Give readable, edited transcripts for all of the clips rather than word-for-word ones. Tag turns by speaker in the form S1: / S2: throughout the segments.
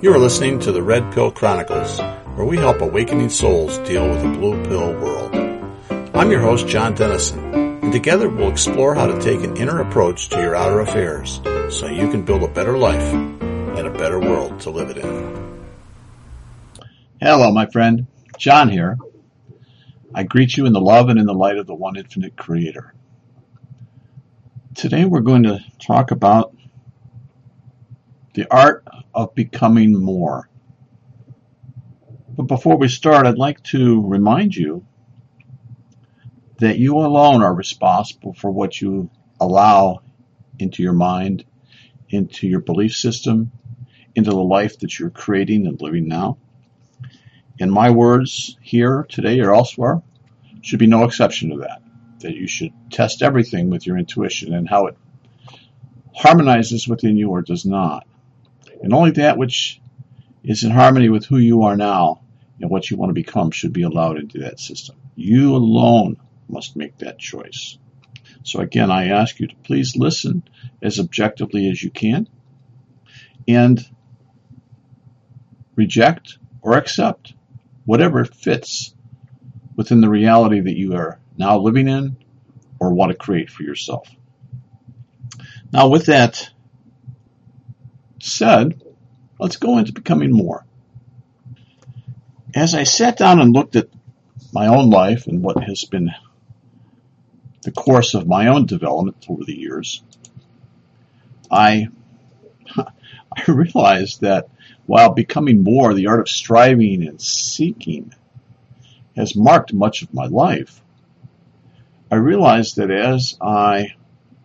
S1: You are listening to the Red Pill Chronicles, where we help awakening souls deal with a blue pill world. I'm your host, John Dennison, and together we'll explore how to take an inner approach to your outer affairs so you can build a better life and a better world to live it in.
S2: Hello, my friend. John here. I greet you in the love and in the light of the one infinite creator. Today we're going to talk about the art of becoming more. But before we start, I'd like to remind you that you alone are responsible for what you allow into your mind, into your belief system, into the life that you're creating and living now. And my words here today or elsewhere should be no exception to that you should test everything with your intuition and how it harmonizes within you or does not. And only that which is in harmony with who you are now and what you want to become should be allowed into that system. You alone must make that choice. So again, I ask you to please listen as objectively as you can and reject or accept whatever fits within the reality that you are now living in or want to create for yourself. Now, with that said, let's go into becoming more. As I sat down and looked at my own life and what has been the course of my own development over the years, I realized that while becoming more, the art of striving and seeking has marked much of my life, I realized that as I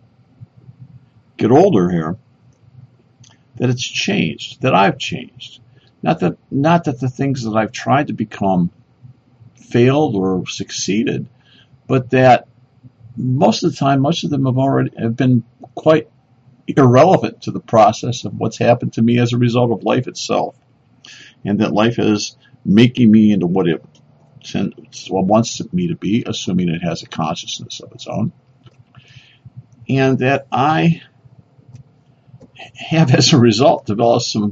S2: get older here, that it's changed, that I've changed. Not that the things that I've tried to become failed or succeeded, but that most of the time, much of them have been quite irrelevant to the process of what's happened to me as a result of life itself. And that life is making me into what it wants me to be, assuming it has a consciousness of its own. And that I have, as a result, developed some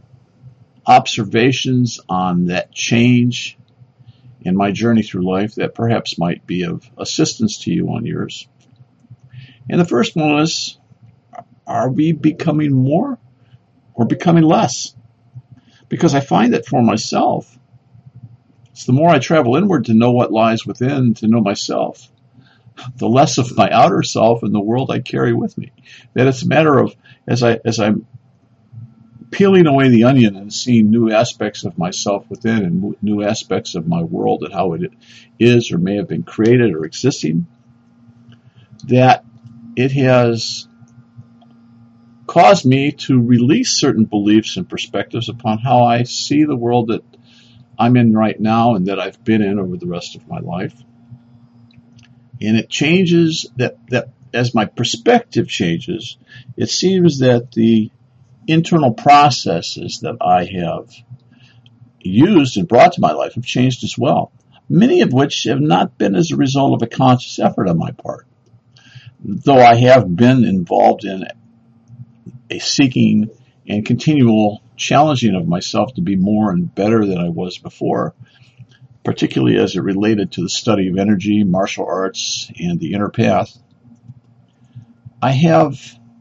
S2: observations on that change in my journey through life that perhaps might be of assistance to you on yours. And the first one is, are we becoming more or becoming less? Because I find that for myself, it's the more I travel inward to know what lies within, to know myself, the less of my outer self and the world I carry with me. That it's a matter of, as I'm peeling away the onion and seeing new aspects of myself within and new aspects of my world and how it is or may have been created or existing, that it has caused me to release certain beliefs and perspectives upon how I see the world that I'm in right now and that I've been in over the rest of my life. And it changes that as my perspective changes, it seems that the internal processes that I have used and brought to my life have changed as well, many of which have not been as a result of a conscious effort on my part. Though I have been involved in a seeking and continual challenging of myself to be more and better than I was before, particularly as it related to the study of energy, martial arts, and the inner path, I have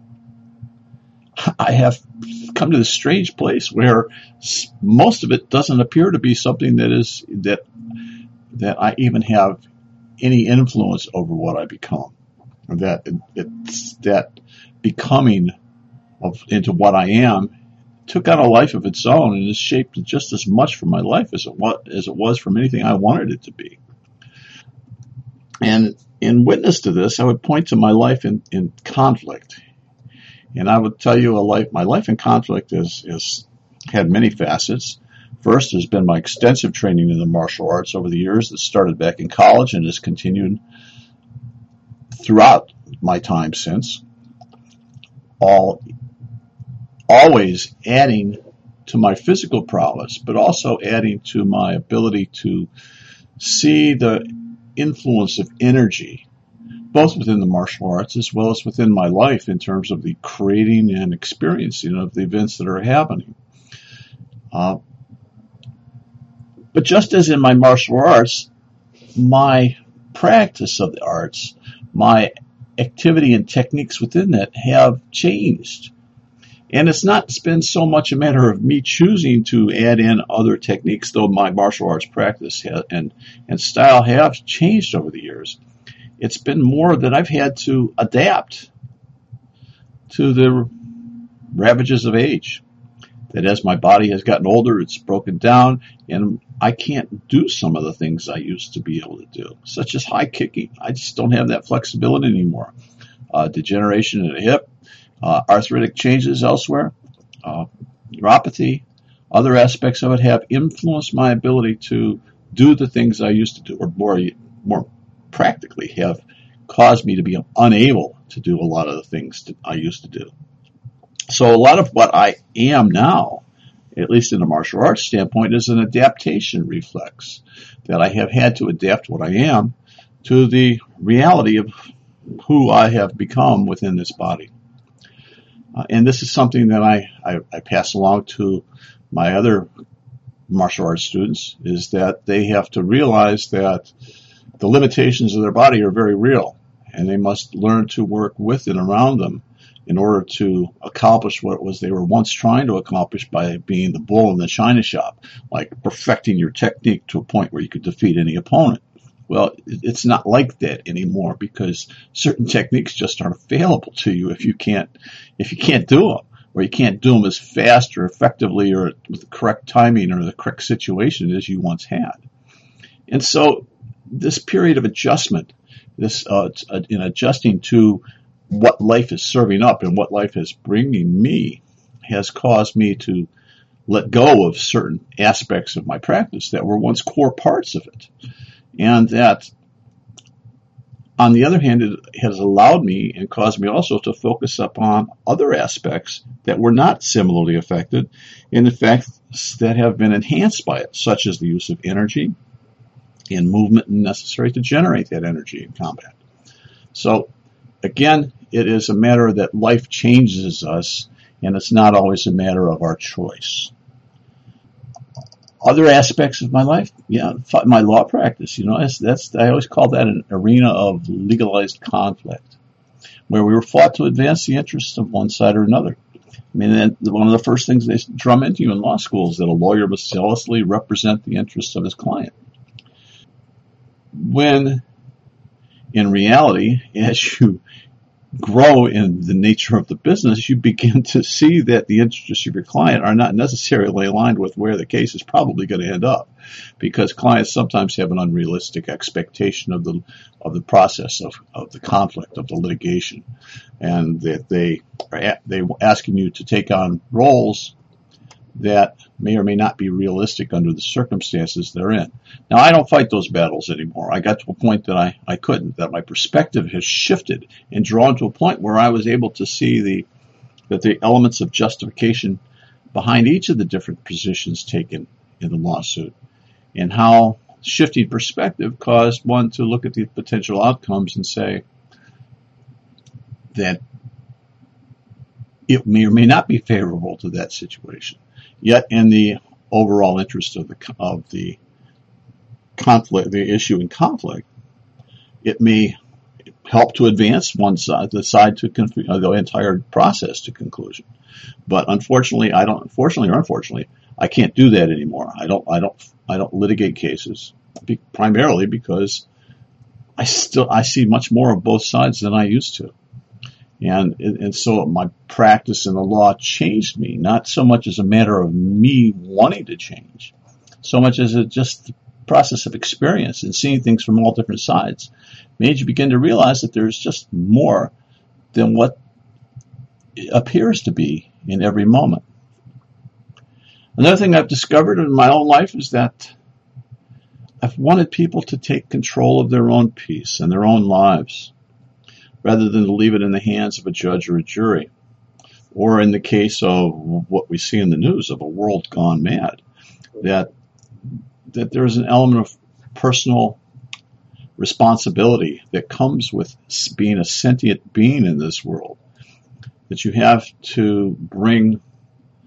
S2: come to this strange place where most of it doesn't appear to be something that I even have any influence over what I become. That it's that becoming into what I am took on a life of its own and has shaped just as much from my life as it was from anything I wanted it to be. And in witness to this, I would point to my life in conflict. And I would tell you my life in conflict has had many facets. First has been my extensive training in the martial arts over the years that started back in college and has continued throughout my time since. Always adding to my physical prowess, but also adding to my ability to see the influence of energy, both within the martial arts as well as within my life in terms of the creating and experiencing of the events that are happening. But just as in my martial arts, my practice of the arts, my activity and techniques within that have changed. And it's not been so much a matter of me choosing to add in other techniques, though my martial arts practice and style have changed over the years. It's been more that I've had to adapt to the ravages of age. That as my body has gotten older, it's broken down, and I can't do some of the things I used to be able to do, such as high kicking. I just don't have that flexibility anymore. Degeneration in the hip, arthritic changes elsewhere, neuropathy, other aspects of it have influenced my ability to do the things I used to do, or more practically have caused me to be unable to do a lot of the things that I used to do. So a lot of what I am now, at least in a martial arts standpoint, is an adaptation reflex, that I have had to adapt what I am to the reality of who I have become within this body. And this is something that I pass along to my other martial arts students, is that they have to realize that the limitations of their body are very real, and they must learn to work with and around them in order to accomplish what it was they were once trying to accomplish by being the bull in the china shop, like perfecting your technique to a point where you could defeat any opponent. Well, it's not like that anymore, because certain techniques just aren't available to you if you can't do them, or you can't do them as fast or effectively or with the correct timing or the correct situation as you once had. And so this period of adjustment, in adjusting to what life is serving up and what life is bringing me, has caused me to let go of certain aspects of my practice that were once core parts of it. And that, on the other hand, it has allowed me and caused me also to focus upon other aspects that were not similarly affected, and in fact that have been enhanced by it, such as the use of energy and movement necessary to generate that energy in combat. So again, it is a matter that life changes us, and it's not always a matter of our choice. Other aspects of my life, my law practice, I always call that an arena of legalized conflict, where we were fought to advance the interests of one side or another. I mean, one of the first things they drum into you in law school is that a lawyer must zealously represent the interests of his client. When, in reality, as you grow in the nature of the business, you begin to see that the interests of your client are not necessarily aligned with where the case is probably going to end up, because clients sometimes have an unrealistic expectation of the process of the conflict, of the litigation, and that they asking you to take on roles that may or may not be realistic under the circumstances they're in. Now, I don't fight those battles anymore. I got to a point that I couldn't, that my perspective has shifted and drawn to a point where I was able to see that the elements of justification behind each of the different positions taken in the lawsuit, and how shifting perspective caused one to look at the potential outcomes and say that it may or may not be favorable to that situation. Yet, in the overall interest of the conflict, the issue in conflict, it may help to advance the side to the entire process to conclusion. But unfortunately, I can't do that anymore. I don't litigate cases, primarily because I see much more of both sides than I used to. And so my practice in the law changed me, not so much as a matter of me wanting to change, so much as just the process of experience and seeing things from all different sides made you begin to realize that there's just more than what appears to be in every moment. Another thing I've discovered in my own life is that I've wanted people to take control of their own peace and their own lives, rather than to leave it in the hands of a judge or a jury, or in the case of what we see in the news of a world gone mad, that there is an element of personal responsibility that comes with being a sentient being in this world, that you have to bring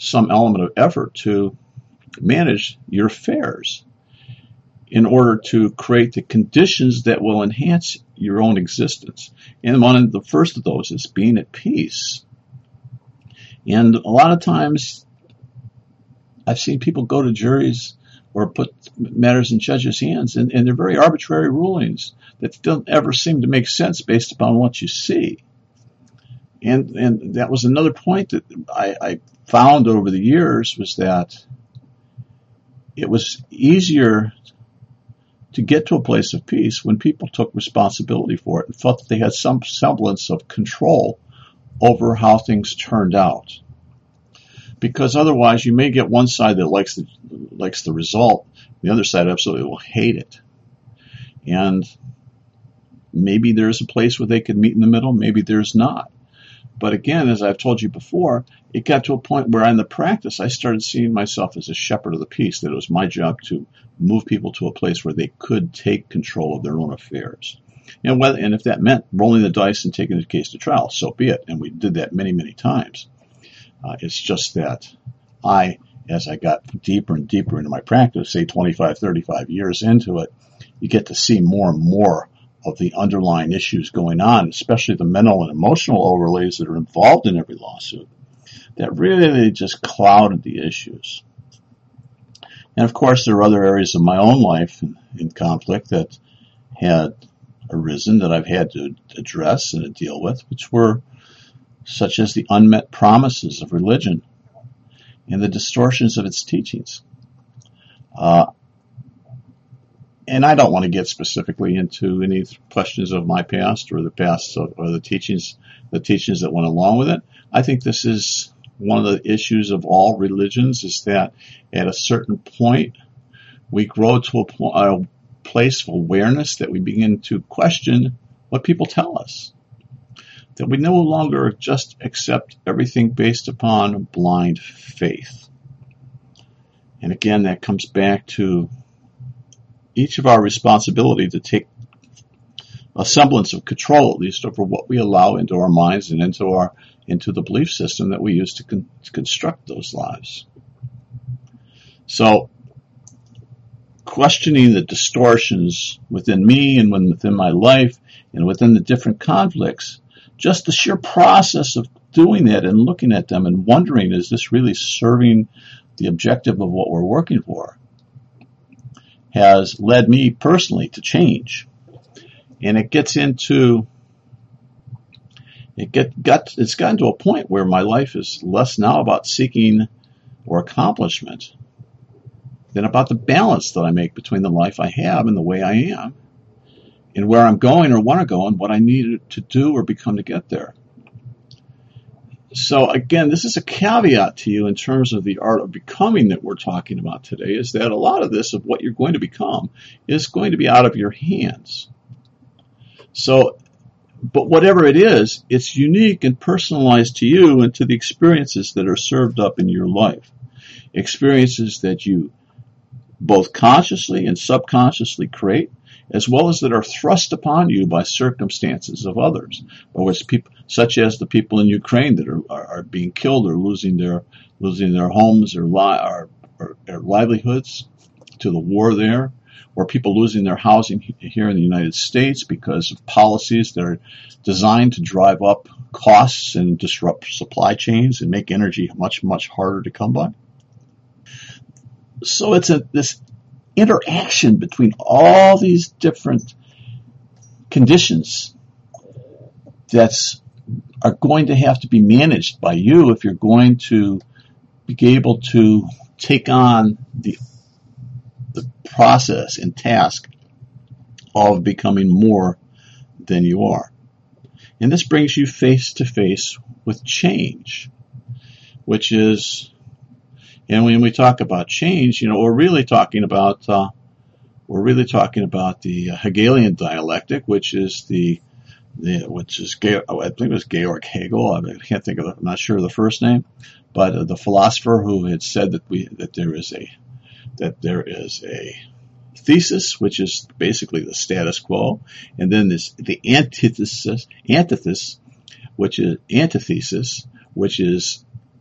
S2: some element of effort to manage your affairs in order to create the conditions that will enhance your own existence. And one of the first of those is being at peace. And a lot of times I've seen people go to juries or put matters in judges' hands, and they're very arbitrary rulings that don't ever seem to make sense based upon what you see. And that was another point that I found over the years, was that it was easier to get to a place of peace when people took responsibility for it and felt that they had some semblance of control over how things turned out. Because otherwise you may get one side that likes the result, the other side absolutely will hate it. And maybe there's a place where they could meet in the middle, maybe there's not. But again, as I've told you before, it got to a point where in the practice I started seeing myself as a shepherd of the peace, that it was my job to move people to a place where they could take control of their own affairs. And if that meant rolling the dice and taking the case to trial, so be it. And we did that many, many times. It's just that as I got deeper and deeper into my practice, say 25, 35 years into it, you get to see more and more of the underlying issues going on, especially the mental and emotional overlays that are involved in every lawsuit, that really just clouded the issues. And of course, there are other areas of my own life in conflict that had arisen that I've had to address and to deal with, which were such as the unmet promises of religion and the distortions of its teachings. And I don't want to get specifically into any questions of my past or the past or the teachings that went along with it. I think this is one of the issues of all religions, is that at a certain point we grow to a place of awareness that we begin to question what people tell us. That we no longer just accept everything based upon blind faith. And again, that comes back to each of our responsibility to take a semblance of control, at least over what we allow into our minds and into the belief system that we use to construct those lives. So, questioning the distortions within me and within my life and within the different conflicts, just the sheer process of doing that and looking at them and wondering, is this really serving the objective of what we're working for, has led me personally to change. And it's gotten to a point where my life is less now about seeking or accomplishment than about the balance that I make between the life I have and the way I am, and where I'm going or want to go and what I need to do or become to get there. So again, this is a caveat to you in terms of the art of becoming that we're talking about today, is that a lot of this, of what you're going to become, is going to be out of your hands. So, but whatever it is, it's unique and personalized to you and to the experiences that are served up in your life. Experiences that you both consciously and subconsciously create, as well as that are thrust upon you by circumstances of others, such as the people in Ukraine that are being killed or losing their homes or livelihoods to the war there, or people losing their housing here in the United States because of policies that are designed to drive up costs and disrupt supply chains and make energy much, much harder to come by. So it's this interaction between all these different conditions that are going to have to be managed by you if you're going to be able to take on the process and task of becoming more than you are. And this brings you face to face with change, which is, and when we talk about change, we're really talking about the Hegelian dialectic, which is I think it was Georg Hegel. I can't think of it. I'm not sure of the first name, but the philosopher who had said that there is a thesis, which is basically the status quo, and then the antithesis, which is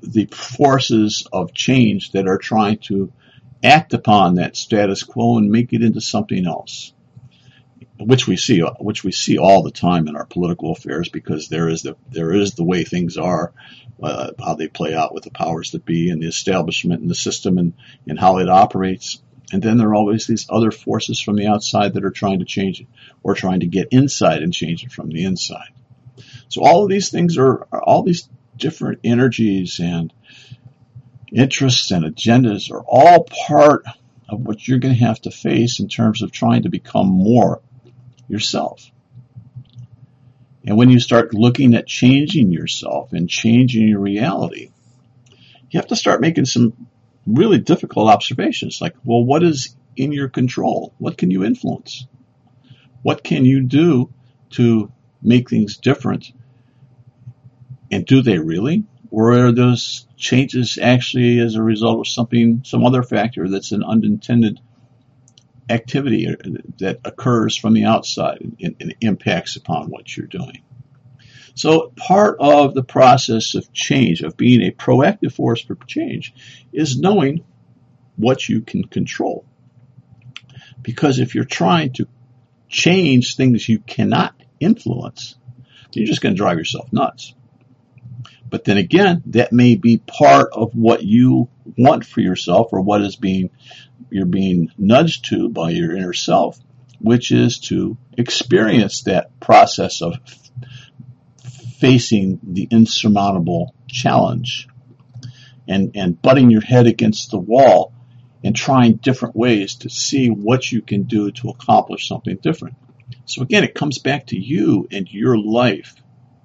S2: the forces of change that are trying to act upon that status quo and make it into something else, which we see all the time in our political affairs, because there is the way things are, how they play out with the powers that be and the establishment and the system and how it operates. And then there are always these other forces from the outside that are trying to change it, or trying to get inside and change it from the inside. So all of these things are all these different energies and interests and agendas are all part of what you're going to have to face in terms of trying to become more yourself. And when you start looking at changing yourself and changing your reality, you have to start making some really difficult observations, like, well, what is in your control? What can you influence? What can you do to make things different? And do they really? Or are those changes actually as a result of some other factor that's an unintended activity that occurs from the outside and impacts upon what you're doing? So part of the process of change, of being a proactive force for change, is knowing what you can control. Because if you're trying to change things you cannot influence, you're just going to drive yourself nuts. But then again, that may be part of what you want for yourself, or what you're being nudged to by your inner self, which is to experience that process of facing the insurmountable challenge and butting your head against the wall and trying different ways to see what you can do to accomplish something different. So again, it comes back to you and your life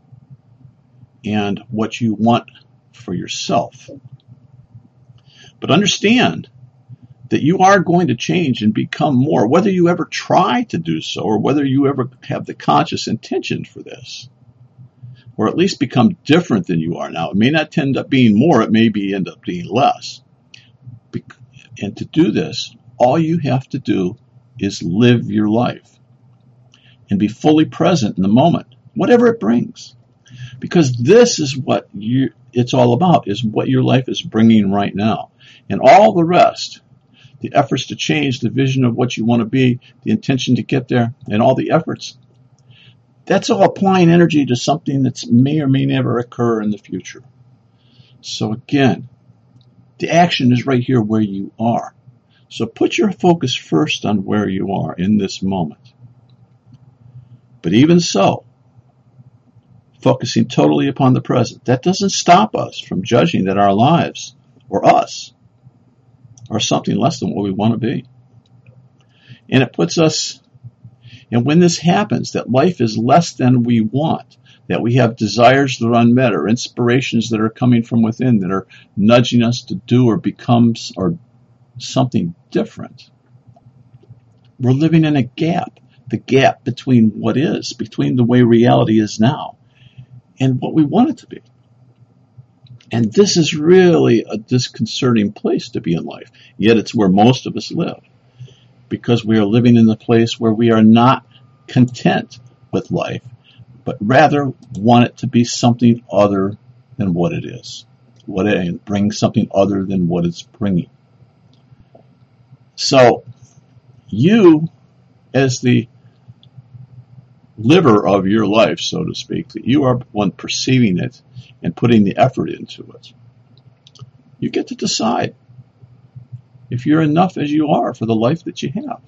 S2: and what you want for yourself. But understand that you are going to change and become more, whether you ever try to do so or whether you ever have the conscious intention for this, or at least become different than you are now. It may not end up being more, it may end up being less. And to do this, all you have to do is live your life and be fully present in the moment, whatever it brings. Because this is what it's all about, is what your life is bringing right now. And all the rest, the efforts to change, the vision of what you want to be, the intention to get there, and all the efforts, that's all applying energy to something that may or may never occur in the future. So again, the action is right here where you are. So put your focus first on where you are in this moment. But even so, focusing totally upon the present, that doesn't stop us from judging that our lives, or us, are something less than what we want to be. And it puts us, and when this happens, that life is less than we want, that we have desires that are unmet, or inspirations that are coming from within that are nudging us to do or become or something different, we're living in a gap, the gap between what is, between the way reality is now and what we want it to be. And this is really a disconcerting place to be in life, yet it's where most of us live, because we are living in the place where we are not content with life, but rather want it to be something other than what it is, and bring something other than what it's bringing. So you, as the liver of your life, so to speak, that you are one perceiving it and putting the effort into it, you get to decide if you're enough as you are for the life that you have.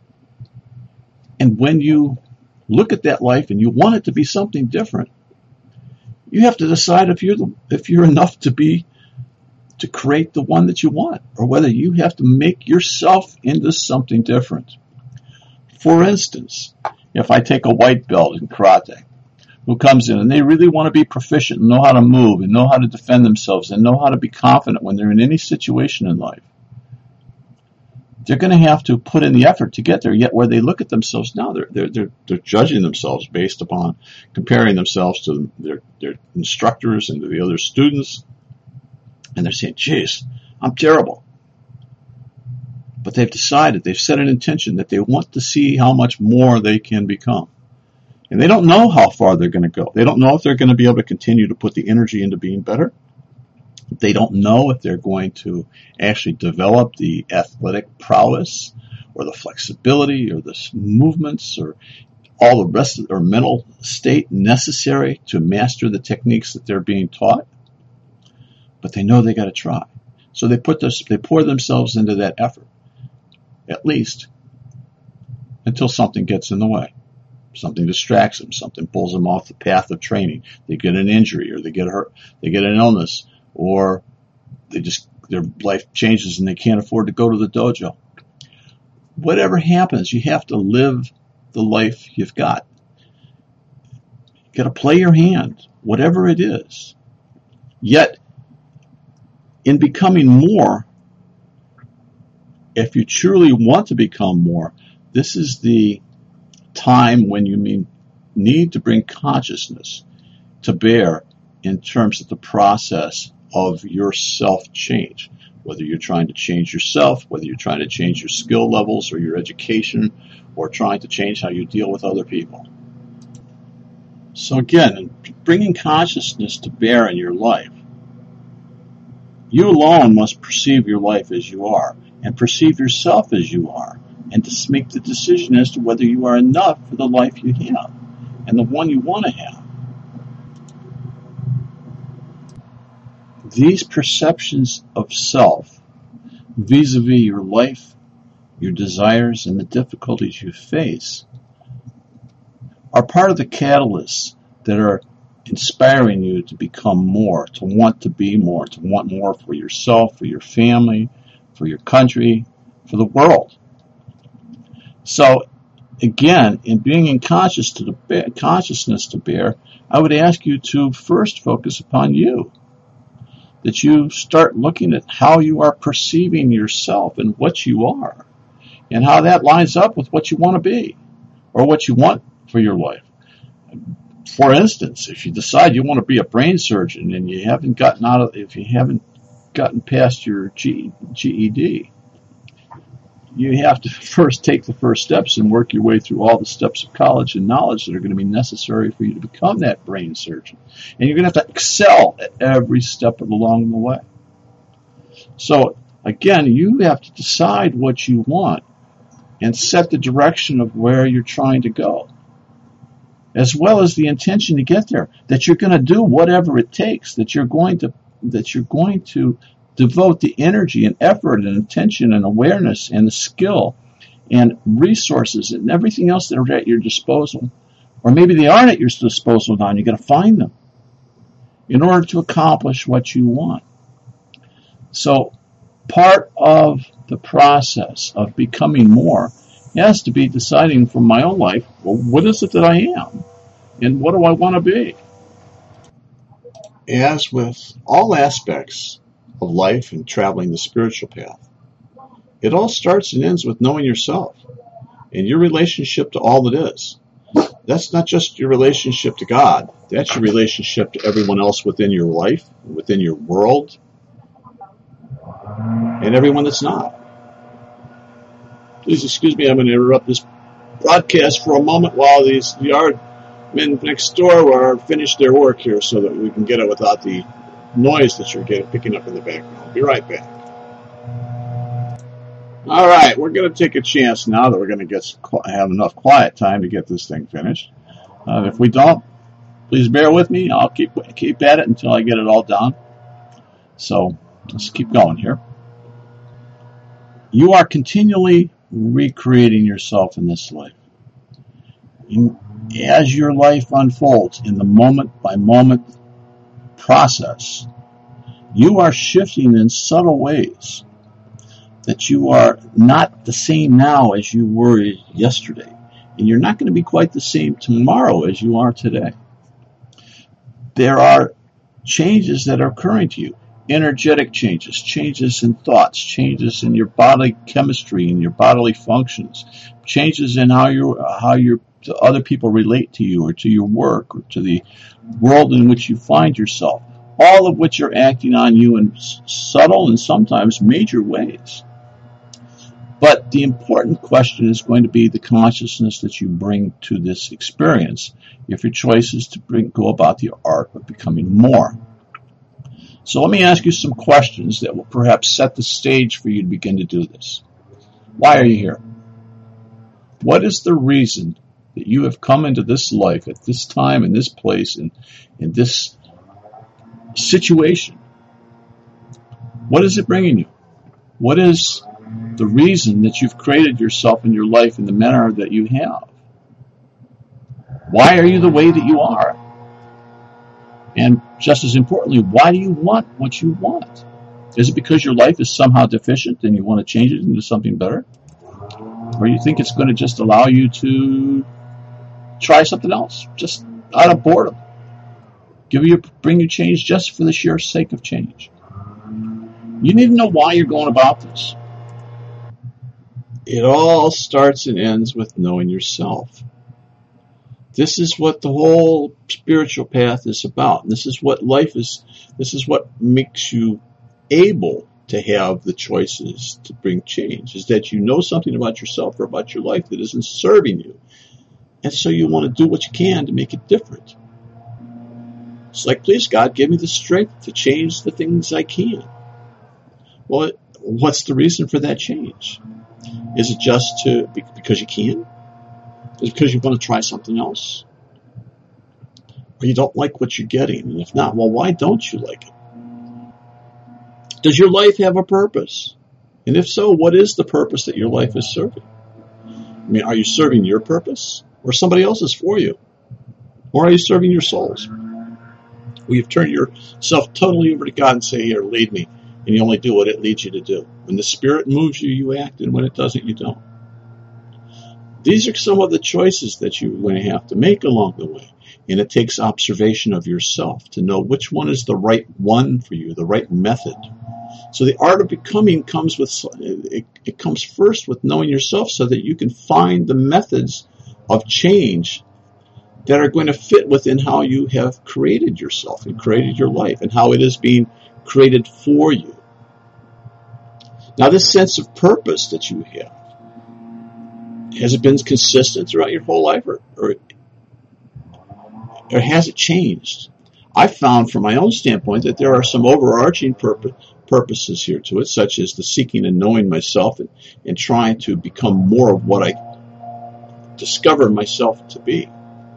S2: And when you look at that life and you want it to be something different, you have to decide if you're enough to create the one that you want, or whether you have to make yourself into something different. For instance, if I take a white belt in karate who comes in and they really want to be proficient and know how to move and know how to defend themselves and know how to be confident when they're in any situation in life, they're going to have to put in the effort to get there. Yet where they look at themselves now, they're judging themselves based upon comparing themselves to their instructors and to the other students. And they're saying, geez, I'm terrible. But they've decided, they've set an intention that they want to see how much more they can become. And they don't know how far they're going to go. They don't know if they're going to be able to continue to put the energy into being better, They don't know if they're going to actually develop the athletic prowess or the flexibility or the movements or all the rest of their mental state necessary to master the techniques that they're being taught. But they know they got to try. So they pour themselves into that effort, at least until something gets in the way. Something distracts them, something pulls them off the path of training. They get an injury or they get hurt, they get an illness, or their life changes and they can't afford to go to the dojo. Whatever happens, you have to live the life you've got. You got to play your hand, whatever it is. Yet, in becoming more, if you truly want to become more, this is the time when you need to bring consciousness to bear in terms of the process of your self-change. Whether you're trying to change yourself, whether you're trying to change your skill levels or your education, or trying to change how you deal with other people. So again, bringing consciousness to bear in your life, you alone must perceive your life as you are, and perceive yourself as you are, and to make the decision as to whether you are enough for the life you have, and the one you want to have. These perceptions of self, vis-a-vis your life, your desires, and the difficulties you face, are part of the catalysts that are inspiring you to become more, to want to be more, to want more for yourself, for your family, for your country, for the world. So, again, in bringing consciousness to bear, I would ask you to first focus upon you. That you start looking at how you are perceiving yourself and what you are, and how that lines up with what you want to be, or what you want for your life. For instance, if you decide you want to be a brain surgeon and you haven't gotten past your GED, you have to first take the first steps and work your way through all the steps of college and knowledge that are going to be necessary for you to become that brain surgeon. And you're going to have to excel at every step along the way. So, again, you have to decide what you want and set the direction of where you're trying to go, as well as the intention to get there, that you're going to do whatever it takes, that you're going to devote the energy and effort and attention and awareness and the skill and resources and everything else that are at your disposal. Or maybe they aren't at your disposal now and you've got to find them in order to accomplish what you want. So part of the process of becoming more has to be deciding from my own life, well, what is it that I am? And what do I want to be?
S1: As with all aspects of life and traveling the spiritual path, it all starts and ends with knowing yourself and your relationship to all that is. That's not just your relationship to God. That's your relationship to everyone else within your life, within your world, and everyone that's not. Please excuse me, I'm going to interrupt this broadcast for a moment while these yard men next door are finished their work here so that we can get it without the noise that you're picking up in the background. I'll be right back. All right, we're going to take a chance now that we're going to have enough quiet time to get this thing finished. If we don't, please bear with me. I'll keep at it until I get it all done. So let's keep going here. You are continually recreating yourself in this life. As your life unfolds in the moment-by-moment process, you are shifting in subtle ways that you are not the same now as you were yesterday. And you're not going to be quite the same tomorrow as you are today. There are changes that are occurring to you. Energetic changes, changes in thoughts, changes in your bodily chemistry and your bodily functions, changes in how other people relate to you or to your work or to the world in which you find yourself, all of which are acting on you in subtle and sometimes major ways. But the important question is going to be the consciousness that you bring to this experience if your choice is to go about the art of becoming more.
S2: So let me ask you some questions that will perhaps set the stage for you to begin to do this. Why are you here? What is the reason that you have come into this life at this time, in this place, in this situation? What is it bringing you? What is the reason that you've created yourself and your life in the manner that you have? Why are you the way that you are? And just as importantly, why do you want what you want? Is it because your life is somehow deficient and you want to change it into something better? Or you think it's going to just allow you to try something else, just out of boredom? Bring you change just for the sheer sake of change. You need to know why you're going about this. It all starts and ends with knowing yourself. This is what the whole spiritual path is about. This is what life is. This is what makes you able to have the choices to bring change, is that you know something about yourself or about your life that isn't serving you. And so you want to do what you can to make it different. It's like, please, God, give me the strength to change the things I can. Well, what's the reason for that change? Is it just because you can? Is it because you want to try something else? Or you don't like what you're getting? And if not, well, why don't you like it? Does your life have a purpose? And if so, what is the purpose that your life is serving? I mean, are you serving your purpose or somebody else's for you? Or are you serving your souls? Well, you've turned yourself totally over to God and say, here, lead me. And you only do what it leads you to do. When the Spirit moves you, you act. And when it doesn't, you don't. These are some of the choices that you're going to have to make along the way. And it takes observation of yourself to know which one is the right one for you, the right method. So the art of becoming comes with, it comes first with knowing yourself so that you can find the methods of change that are going to fit within how you have created yourself and created your life and how it is being created for you. Now, this sense of purpose that you have, has it been consistent throughout your whole life or has it changed? I found from my own standpoint that there are some overarching purposes here to it, such as the seeking and knowing myself and trying to become more of what I discover myself to be.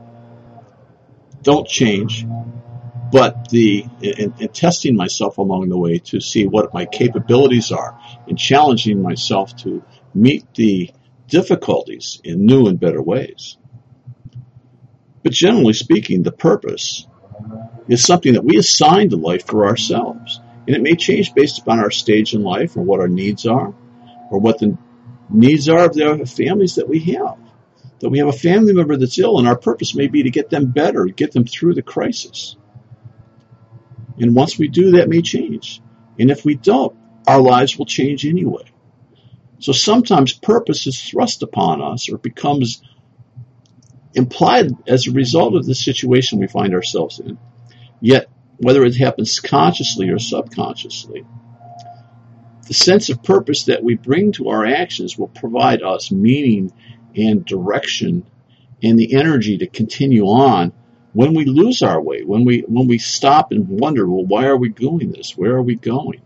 S2: Don't change, but and testing myself along the way to see what my capabilities are and challenging myself to meet the difficulties in new and better ways. But generally speaking, the purpose is something that we assign to life for ourselves. And it may change based upon our stage in life or what our needs are or what the needs are of the families that we have. That we have a family member that's ill and our purpose may be to get them better, get them through the crisis. And once we do, that may change. And if we don't, our lives will change anyway. So sometimes purpose is thrust upon us or becomes implied as a result of the situation we find ourselves in. Yet, whether it happens consciously or subconsciously, the sense of purpose that we bring to our actions will provide us meaning and direction and the energy to continue on when we lose our way, when we stop and wonder, well, why are we doing this? Where are we going?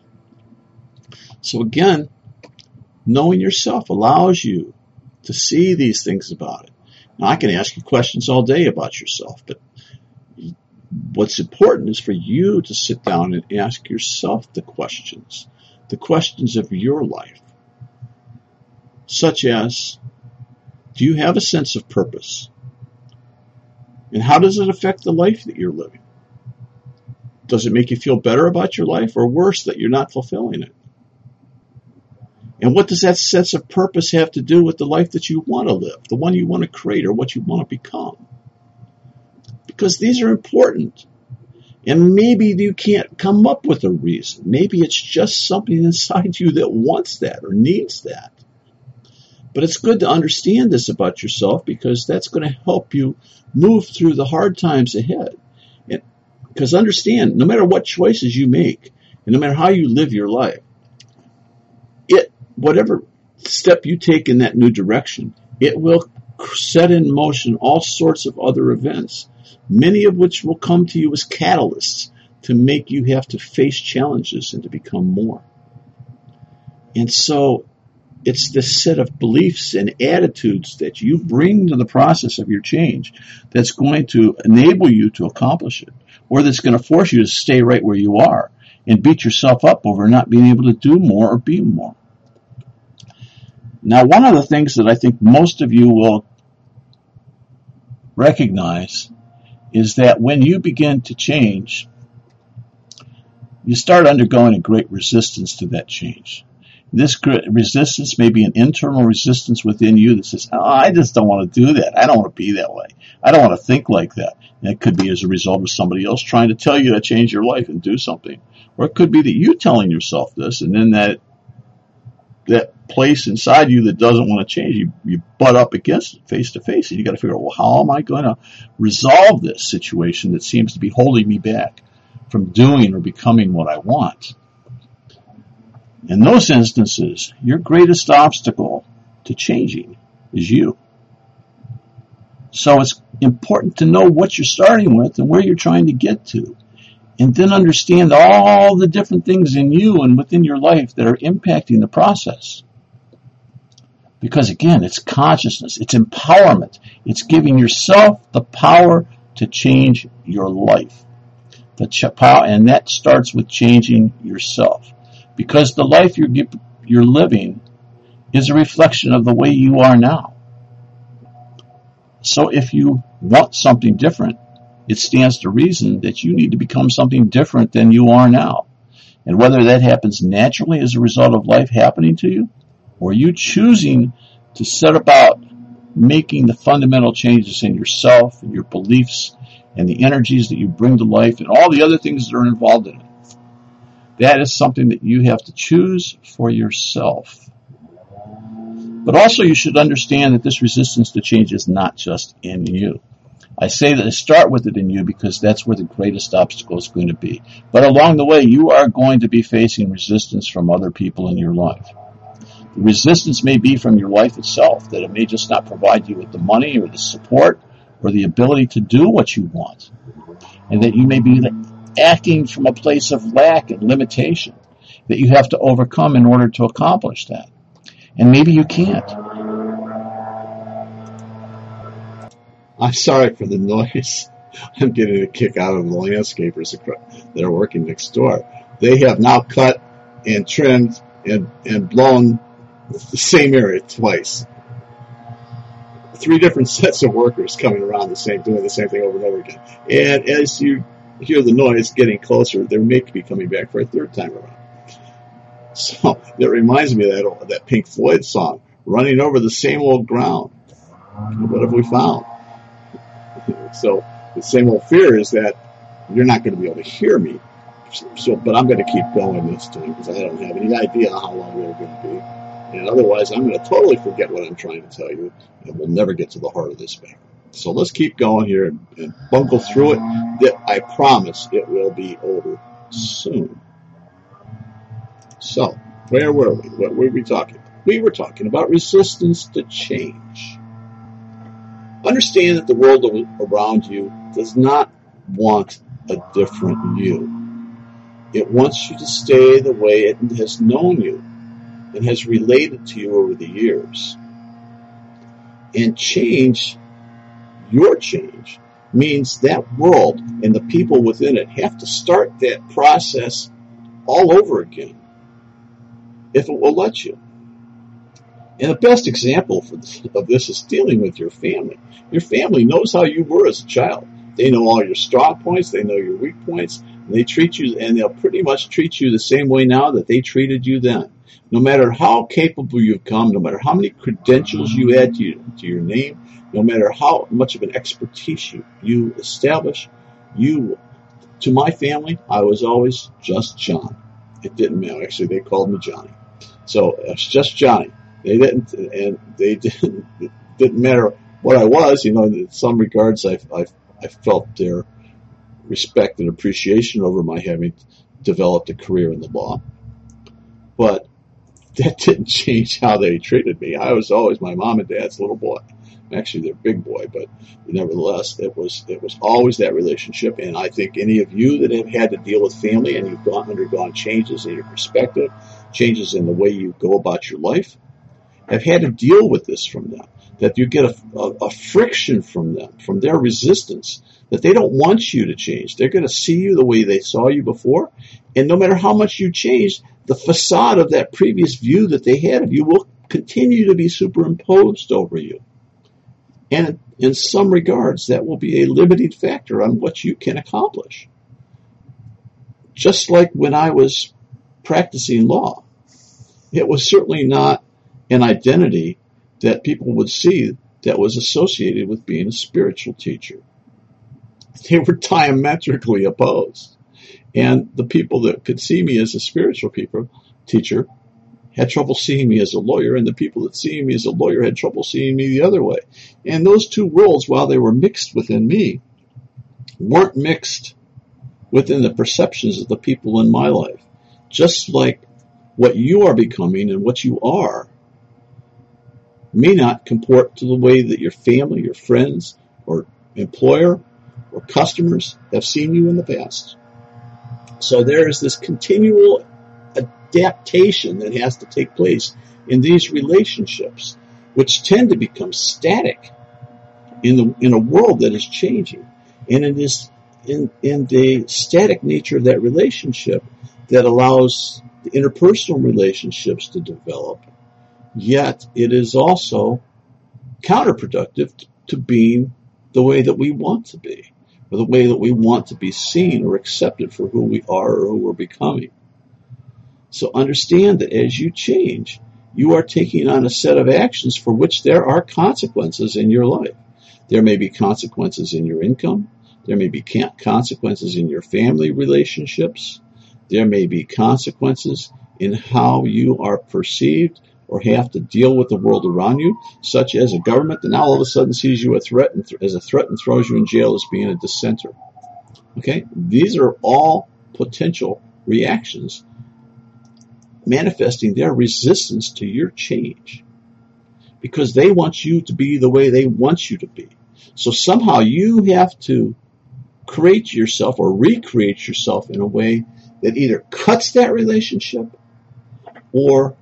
S2: So again, knowing yourself allows you to see these things about it. Now, I can ask you questions all day about yourself, but what's important is for you to sit down and ask yourself the questions of your life, such as, do you have a sense of purpose? And how does it affect the life that you're living? Does it make you feel better about your life or worse that you're not fulfilling it? And what does that sense of purpose have to do with the life that you want to live, the one you want to create or what you want to become? Because these are important. And maybe you can't come up with a reason. Maybe it's just something inside you that wants that or needs that. But it's good to understand this about yourself because that's going to help you move through the hard times ahead. Because understand, no matter what choices you make, and no matter how you live your life, whatever step you take in that new direction, it will set in motion all sorts of other events, many of which will come to you as catalysts to make you have to face challenges and to become more. And so it's this set of beliefs and attitudes that you bring to the process of your change that's going to enable you to accomplish it, or that's going to force you to stay right where you are and beat yourself up over not being able to do more or be more. Now, one of the things that I think most of you will recognize is that when you begin to change, you start undergoing a great resistance to that change. This resistance may be an internal resistance within you that says, I just don't want to do that. I don't want to be that way. I don't want to think like that. And it could be as a result of somebody else trying to tell you to change your life and do something. Or it could be that you telling yourself this, and then that place inside you that doesn't want to change, you butt up against it face to face, and you got to figure out, well, how am I going to resolve this situation that seems to be holding me back from doing or becoming what I want? In those instances, your greatest obstacle to changing is you. So it's important to know what you're starting with and where you're trying to get to, and then understand all the different things in you and within your life that are impacting the process. Because again, it's consciousness, it's empowerment, it's giving yourself the power to change your life. And that starts with changing yourself. Because the life you're living is a reflection of the way you are now. So if you want something different, it stands to reason that you need to become something different than you are now. And whether that happens naturally as a result of life happening to you, or you choosing to set about making the fundamental changes in yourself and your beliefs and the energies that you bring to life and all the other things that are involved in it, that is something that you have to choose for yourself. But also you should understand that this resistance to change is not just in you. I say that start with it in you because that's where the greatest obstacle is going to be. But along the way, you are going to be facing resistance from other people in your life. The resistance may be from your life itself, that it may just not provide you with the money or the support or the ability to do what you want. And that you may be acting from a place of lack and limitation that you have to overcome in order to accomplish that. And maybe you can't.
S1: I'm sorry for the noise. I'm getting a kick out of the landscapers that are working next door. They have now cut and trimmed and blown the same area twice. 3 different sets of workers coming around doing the same thing over and over again. And as you hear the noise getting closer, they may be coming back for a 3rd time around. So that reminds me of that Pink Floyd song, Running Over the Same Old Ground. What have we found? So the same old fear is that you're not going to be able to hear me. But I'm going to keep going this time because I don't have any idea how long we're going to be. And otherwise, I'm going to totally forget what I'm trying to tell you, and we'll never get to the heart of this matter. So let's keep going here and bungle through it. I promise it will be over soon. So, where were we? What were we talking about? We were talking about resistance to change. Understand that the world around you does not want a different you. It wants you to stay the way it has known you and has related to you over the years. And change, your change, means that world and the people within it have to start that process all over again, if it will let you. And the best example of this is dealing with your family. Your family knows how you were as a child. They know all your strong points, they know your weak points, and they treat you, and they'll pretty much treat you the same way now that they treated you then. No matter how capable you've come, no matter how many credentials you add to your name, no matter how much of an expertise you establish, to my family, I was always just John. It didn't matter. Actually, they called me Johnny. So it's just Johnny. It didn't matter what I was. In some regards, I felt their respect and appreciation over my having developed a career in the law. But that didn't change how they treated me. I was always my mom and dad's little boy.
S2: Actually, they're big boy, but nevertheless, it was always that relationship. And I think any of you that have had to deal with family and you've undergone changes in your perspective, changes in the way you go about your life, have had to deal with this from them. That you get a friction from them, from their resistance, that they don't want you to change. They're going to see you the way they saw you before, and no matter how much you change, the facade of that previous view that they had of you will continue to be superimposed over you. And in some regards, that will be a limiting factor on what you can accomplish. Just like when I was practicing law, it was certainly not an identity that people would see that was associated with being a spiritual teacher. They were diametrically opposed. And the people that could see me as a spiritual teacher had trouble seeing me as a lawyer, and the people that see me as a lawyer had trouble seeing me the other way. And those two worlds, while they were mixed within me, weren't mixed within the perceptions of the people in my life. Just like what you are becoming and what you are may not comport to the way that your family, your friends, or employer, or customers have seen you in the past. So there is this continual adaptation that has to take place in these relationships, which tend to become static in a world that is changing. And it is in the static nature of that relationship that allows the interpersonal relationships to develop. Yet it is also counterproductive to being the way that we want to be, or the way that we want to be seen or accepted for who we are or who we're becoming. So understand that as you change, you are taking on a set of actions for which there are consequences in your life. There may be consequences in your income. There may be consequences in your family relationships. There may be consequences in how you are perceived or have to deal with the world around you, such as a government that now all of a sudden sees you as a threat and throws you in jail as being a dissenter. Okay? These are all potential reactions manifesting their resistance to your change because they want you to be the way they want you to be. So somehow you have to create yourself or recreate yourself in a way that either cuts that relationship or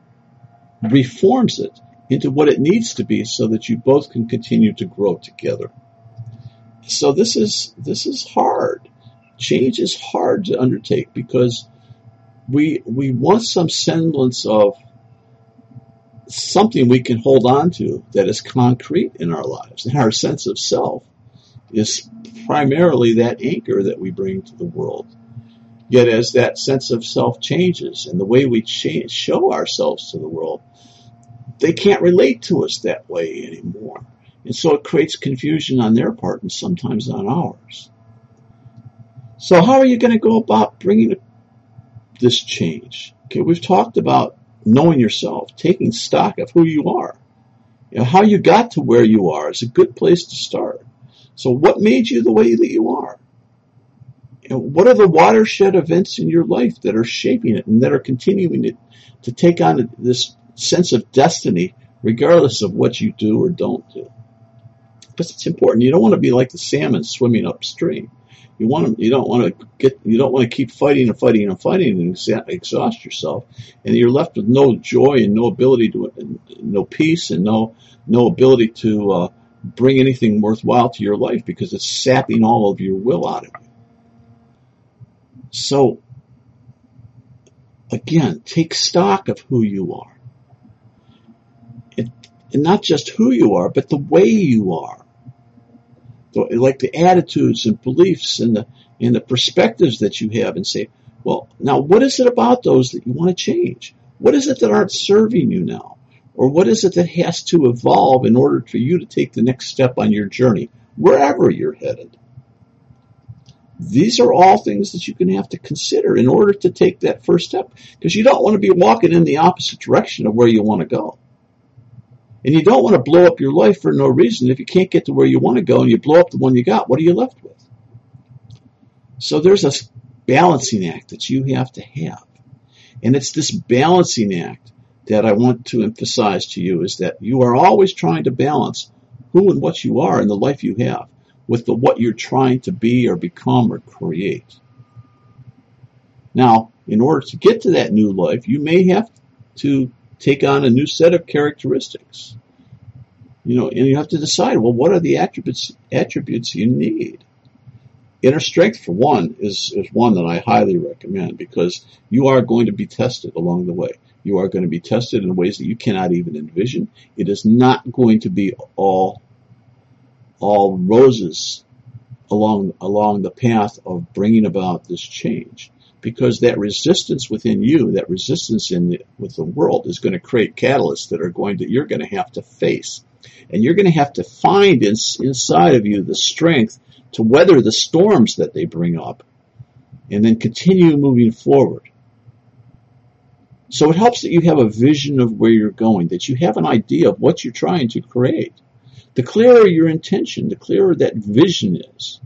S2: reforms it into what it needs to be so that you both can continue to grow together. So this is hard. Change is hard to undertake because we want some semblance of something we can hold on to that is concrete in our lives. And our sense of self is primarily that anchor that we bring to the world. Yet as that sense of self changes and the way we show ourselves to the world, they can't relate to us that way anymore. And so it creates confusion on their part and sometimes on ours. So how are you going to go about bringing this change? Okay, we've talked about knowing yourself, taking stock of who you are. You know, how you got to where you are is a good place to start. So what made you the way that you are? And what are the watershed events in your life that are shaping it and that are continuing it to take on this sense of destiny regardless of what you do or don't do? Because it's important. You don't want to be like the salmon swimming upstream. You don't want to keep fighting and exhaust yourself, and you're left with no joy and no ability to, no peace and no ability to bring anything worthwhile to your life because it's sapping all of your will out of you. So, again, take stock of who you are. And not just who you are, but the way you are. Like the attitudes and beliefs and the perspectives that you have, and say, well, now what is it about those that you want to change? What is it that aren't serving you now? Or what is it that has to evolve in order for you to take the next step on your journey, wherever you're headed? These are all things that you can have to consider in order to take that first step, because you don't want to be walking in the opposite direction of where you want to go. And you don't want to blow up your life for no reason. If you can't get to where you want to go and you blow up the one you got, what are you left with? So there's a balancing act that you have to have. And it's this balancing act that I want to emphasize to you, is that you are always trying to balance who and what you are and the life you have with what you're trying to be or become or create. Now, in order to get to that new life, you may have to take on a new set of characteristics. And you have to decide, well, what are the attributes you need? Inner strength, for one, is one that I highly recommend, because you are going to be tested along the way. You are going to be tested in ways that you cannot even envision. It is not going to be all roses along the path of bringing about this change, because that resistance within you, that resistance with the world, is going to create catalysts that you're going to have to face, and you're going to have to find inside of you the strength to weather the storms that they bring up, and then continue moving forward. So it helps that you have a vision of where you're going, that you have an idea of what you're trying to create. The clearer your intention, the clearer that vision is,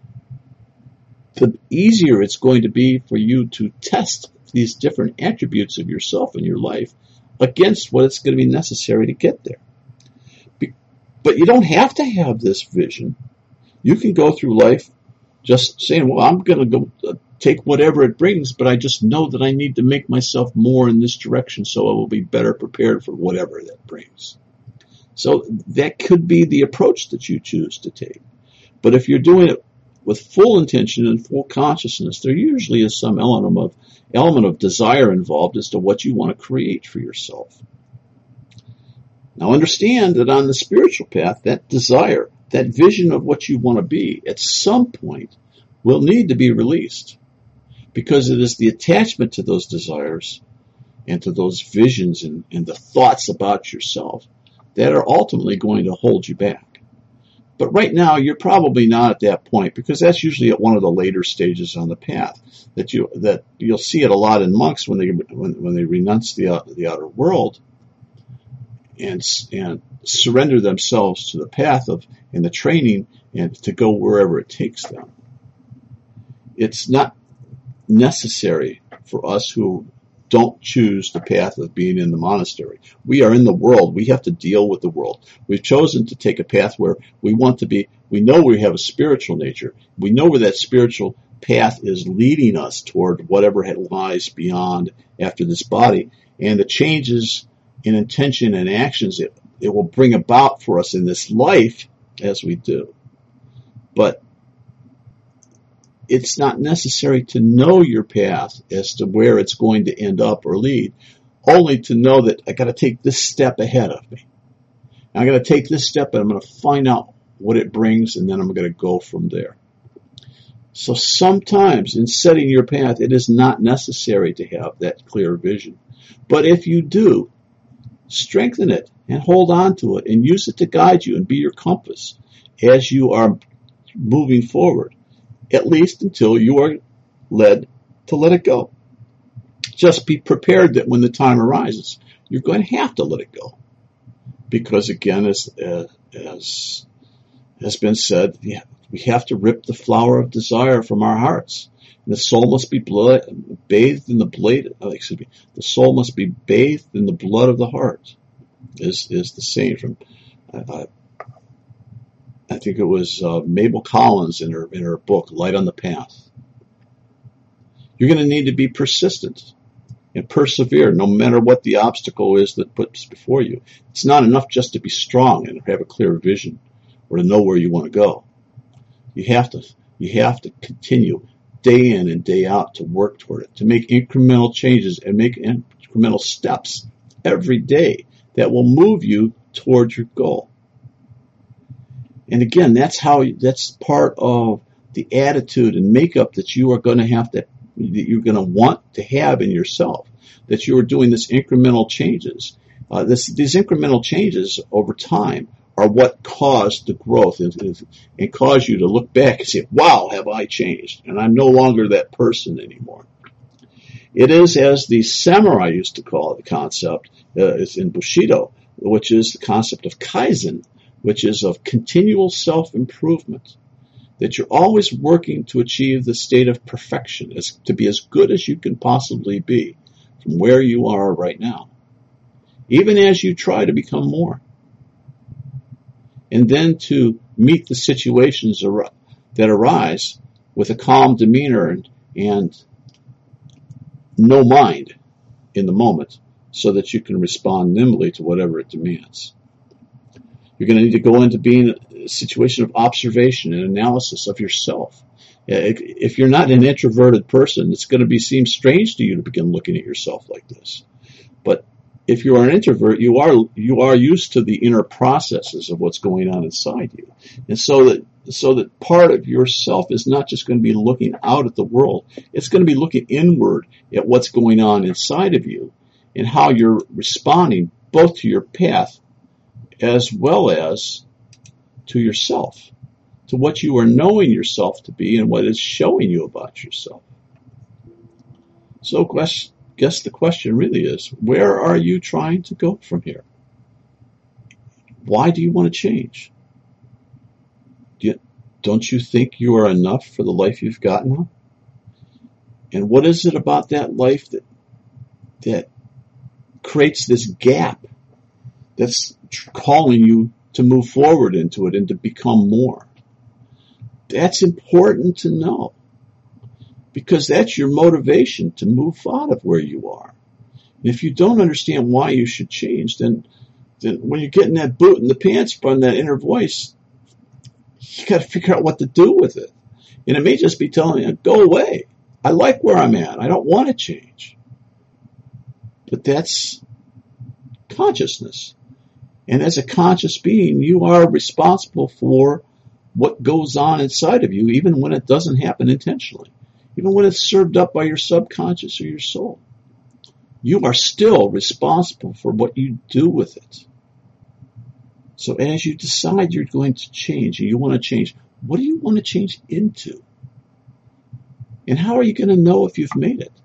S2: the easier it's going to be for you to test these different attributes of yourself and your life against what it's going to be necessary to get there. But you don't have to have this vision. You can go through life just saying, well, I'm going to go take whatever it brings, but I just know that I need to make myself more in this direction so I will be better prepared for whatever that brings. So that could be the approach that you choose to take. But if you're doing it with full intention and full consciousness, there usually is some element of desire involved as to what you want to create for yourself. Now understand that on the spiritual path, that desire, that vision of what you want to be, at some point will need to be released, because it is the attachment to those desires and to those visions and the thoughts about yourself that are ultimately going to hold you back. But right now, you're probably not at that point, because that's usually at one of the later stages on the path. That you'll see it a lot in monks when they renounce the outer world and surrender themselves to the path and the training, and to go wherever it takes them. It's not necessary for us who don't choose the path of being in the monastery. We are in the world. We have to deal with the world. We've chosen to take a path where we want to be. We know we have a spiritual nature. We know where that spiritual path is leading us toward whatever lies beyond after this body, and the changes in intention and actions it will bring about for us in this life as we do. But it's not necessary to know your path as to where it's going to end up or lead, only to know that I got to take this step ahead of me. And I got to take this step, and I'm going to find out what it brings, and then I'm going to go from there. So sometimes in setting your path, it is not necessary to have that clear vision. But if you do, strengthen it and hold on to it and use it to guide you and be your compass as you are moving forward, at least until you are led to let it go. Just be prepared that when the time arises, you're going to have to let it go. Because again, as has been said, we have to rip the flower of desire from our hearts. And the soul must be bathed in the blade. The soul must be bathed in the blood of the heart. Is the saying from I think it was Mabel Collins in her book Light on the Path. You're going to need to be persistent and persevere no matter what the obstacle is that puts before you. It's not enough just to be strong and have a clear vision or to know where you want to go. You have to continue day in and day out to work toward it, to make incremental changes and make incremental steps every day that will move you towards your goal. And again, that's part of the attitude and makeup that you are going to that you're going to want to have in yourself, that you are doing this incremental changes. These incremental changes over time are what caused the growth and cause you to look back and say, wow, have I changed? And I'm no longer that person anymore. It is, as the samurai used to call it, the concept, is in Bushido, which is the concept of Kaizen, which is of continual self-improvement, that you're always working to achieve the state of perfection, to be as good as you can possibly be from where you are right now, even as you try to become more. and then to meet the situations that arise with a calm demeanor and no mind in the moment, so that you can respond nimbly to whatever it demands. You're going to need to go into being a situation of observation and analysis of yourself. If you're not an introverted person, it's going to seem strange to you to begin looking at yourself like this. But if you are an introvert, you are used to the inner processes of what's going on inside you, and so that part of yourself is not just going to be looking out at the world; it's going to be looking inward at what's going on inside of you and how you're responding both to your path as well as to yourself, to what you are knowing yourself to be and what is showing you about yourself. So guess the question really is, where are you trying to go from here? Why do you want to change? Don't you think you are enough for the life you've got now? And what is it about that life that creates this gap that's calling you to move forward into it and to become more? That's important to know, because that's your motivation to move out of where you are. And if you don't understand why you should change, then when you're getting that boot in the pants from that inner voice, you got to figure out what to do with it. And it may just be telling you, go away. I like where I'm at. I don't want to change. But that's consciousness. And as a conscious being, you are responsible for what goes on inside of you, even when it doesn't happen intentionally, even when it's served up by your subconscious or your soul. You are still responsible for what you do with it. So as you decide you're going to change and you want to change, what do you want to change into? And how are you going to know if you've made it?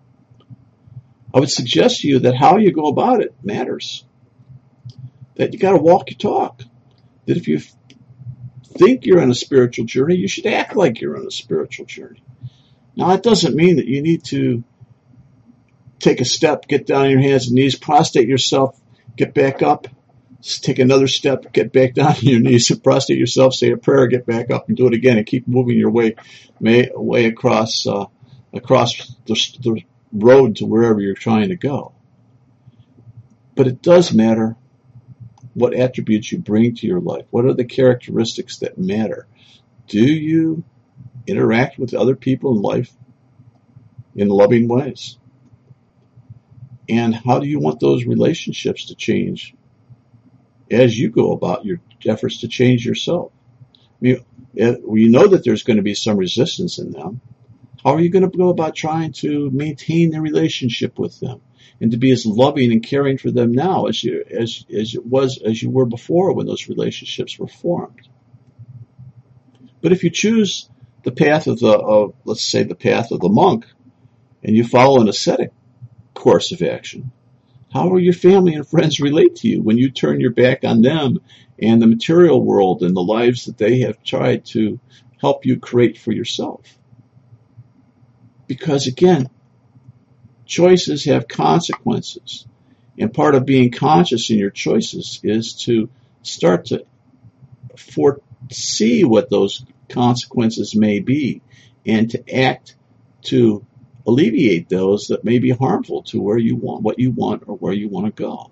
S2: I would suggest to you that how you go about it matters. That you got to walk your talk. That if you think you're on a spiritual journey, you should act like you're on a spiritual journey. Now, that doesn't mean that you need to take a step, get down on your hands and knees, prostrate yourself, get back up, take another step, get back down on your knees, prostrate yourself, say a prayer, get back up, and do it again, and keep moving your way across the road to wherever you're trying to go. But it does matter what attributes you bring to your life. What are the characteristics that matter? Do you interact with other people in life in loving ways? And how do you want those relationships to change as you go about your efforts to change yourself? You know that there's going to be some resistance in them. How are you going to go about trying to maintain the relationship with them and to be as loving and caring for them now as you were before when those relationships were formed? But if you choose the path of let's say the path of the monk, and you follow an ascetic course of action, how will your family and friends relate to you when you turn your back on them and the material world and the lives that they have tried to help you create for yourself? Because again, choices have consequences. And part of being conscious in your choices is to start to foresee what those consequences may be and to act to alleviate those that may be harmful to what you want or where you want to go.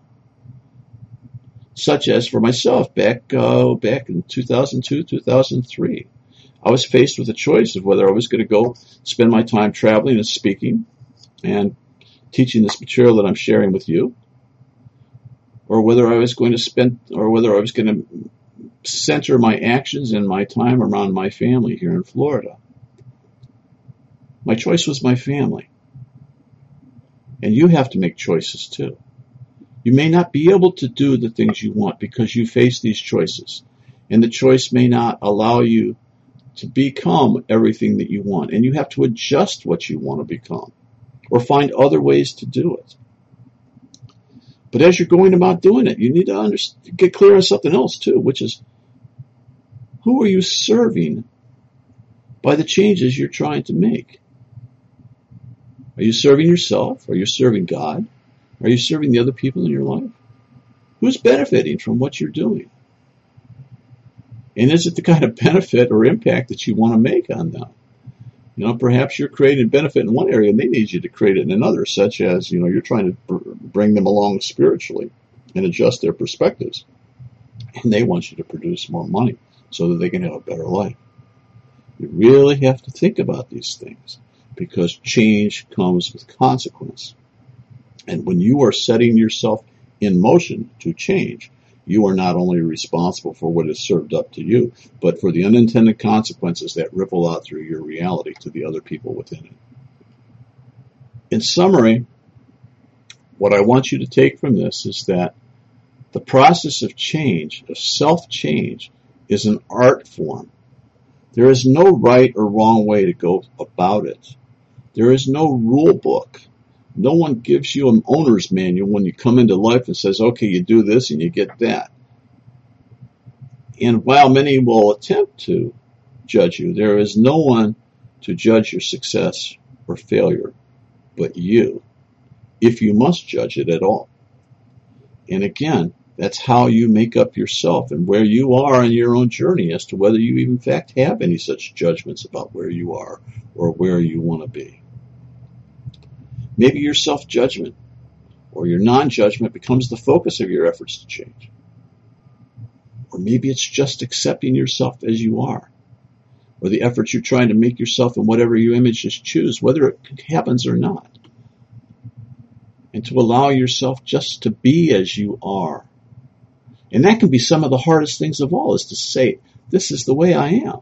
S2: Such as for myself, back in 2002, 2003, I was faced with a choice of whether I was going to go spend my time traveling and speaking and teaching this material that I'm sharing with you, or whether I was going to center my actions and my time around my family here in Florida. My choice was my family. And you have to make choices too. You may not be able to do the things you want because you face these choices. And the choice may not allow you to become everything that you want. And you have to adjust what you want to become or find other ways to do it. But as you're going about doing it, you need to get clear on something else too, which is, who are you serving by the changes you're trying to make? Are you serving yourself? Are you serving God? Are you serving the other people in your life? Who's benefiting from what you're doing? And is it the kind of benefit or impact that you want to make on them? Perhaps you're creating benefit in one area and they need you to create it in another, such as, you're trying to bring them along spiritually and adjust their perspectives. And they want you to produce more money so that they can have a better life. You really have to think about these things because change comes with consequence. And when you are setting yourself in motion to change, you are not only responsible for what is served up to you, but for the unintended consequences that ripple out through your reality to the other people within it. In summary, what I want you to take from this is that the process of change, of self-change, is an art form. There is no right or wrong way to go about it. There is no rule book. No one gives you an owner's manual when you come into life and says, okay, you do this and you get that. And while many will attempt to judge you, there is no one to judge your success or failure but you, if you must judge it at all. And again, that's how you make up yourself and where you are in your own journey as to whether you in fact have any such judgments about where you are or where you want to be. Maybe your self-judgment or your non-judgment becomes the focus of your efforts to change. Or maybe it's just accepting yourself as you are, or the efforts you're trying to make yourself in whatever your images choose, whether it happens or not. And to allow yourself just to be as you are. And that can be some of the hardest things of all, is to say, this is the way I am.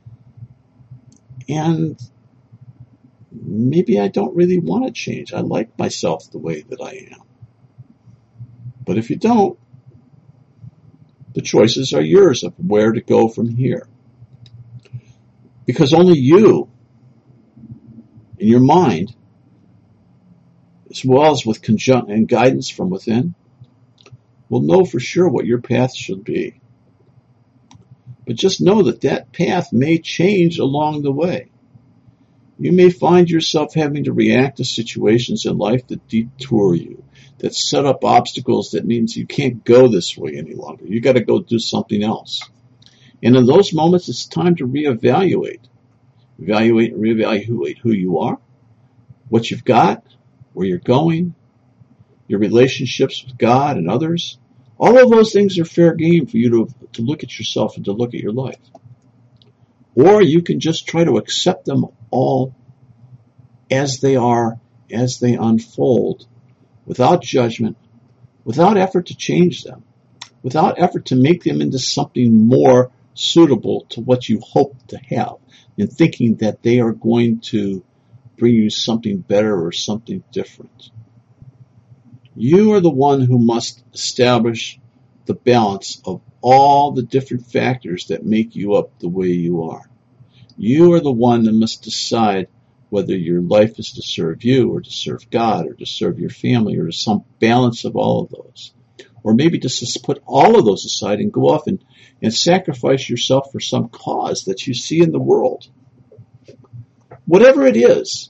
S2: And maybe I don't really want to change. I like myself the way that I am. But if you don't, the choices are yours of where to go from here. Because only you, in your mind, as well as with and guidance from within, will know for sure what your path should be. But just know that that path may change along the way. You may find yourself having to react to situations in life that detour you, that set up obstacles that means you can't go this way any longer. You got to go do something else. And in those moments, it's time to reevaluate. Reevaluate who you are, what you've got, where you're going, your relationships with God and others. All of those things are fair game for you to look at yourself and to look at your life. Or you can just try to accept them all as they are, as they unfold, without judgment, without effort to change them, without effort to make them into something more suitable to what you hope to have, and thinking that they are going to bring you something better or something different. You are the one who must establish the balance of all the different factors that make you up the way you are. You are the one that must decide whether your life is to serve you or to serve God or to serve your family or to some balance of all of those. Or maybe just put all of those aside and go off and sacrifice yourself for some cause that you see in the world. Whatever it is,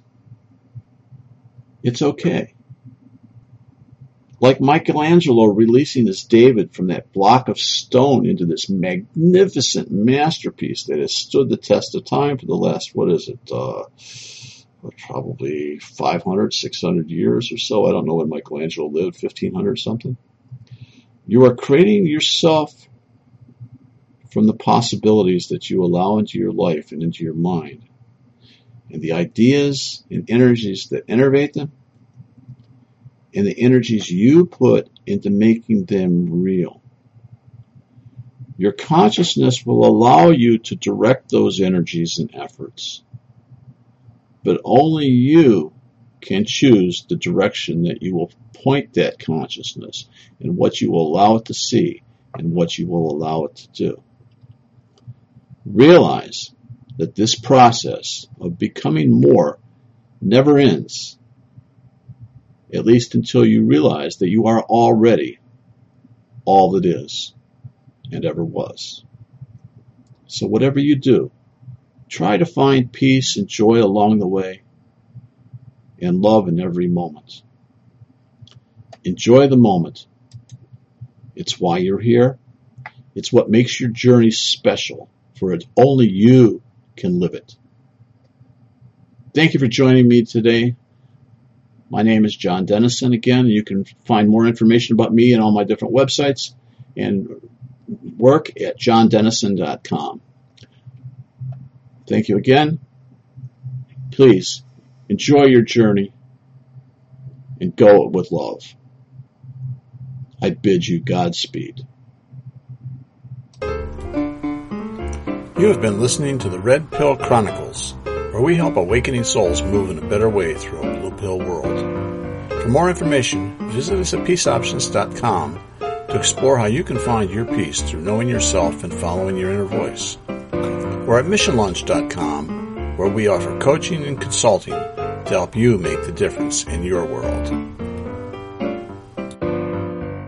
S2: it's okay. Like Michelangelo releasing his David from that block of stone into this magnificent masterpiece that has stood the test of time for the last, probably 500, 600 years or so. I don't know when Michelangelo lived, 1500 something. You are creating yourself from the possibilities that you allow into your life and into your mind. And the ideas and energies that innervate them, and the energies you put into making them real. Your consciousness will allow you to direct those energies and efforts. But only you can choose the direction that you will point that consciousness and what you will allow it to see and what you will allow it to do. Realize that this process of becoming more never ends, at least until you realize that you are already all that is and ever was. So whatever you do, try to find peace and joy along the way and love in every moment. Enjoy the moment. It's why you're here. It's what makes your journey special, for only you can live it. Thank you for joining me today. My name is John Dennison. Again, you can find more information about me and all my different websites and work at johndennison.com. Thank you again. Please enjoy your journey and go with love. I bid you Godspeed.
S1: You have been listening to the Red Pill Chronicles, where we help awakening souls move in a better way through a blue pill world. For more information, visit us at peaceoptions.com to explore how you can find your peace through knowing yourself and following your inner voice. Or at missionlaunch.com, where we offer coaching and consulting to help you make the difference in your world.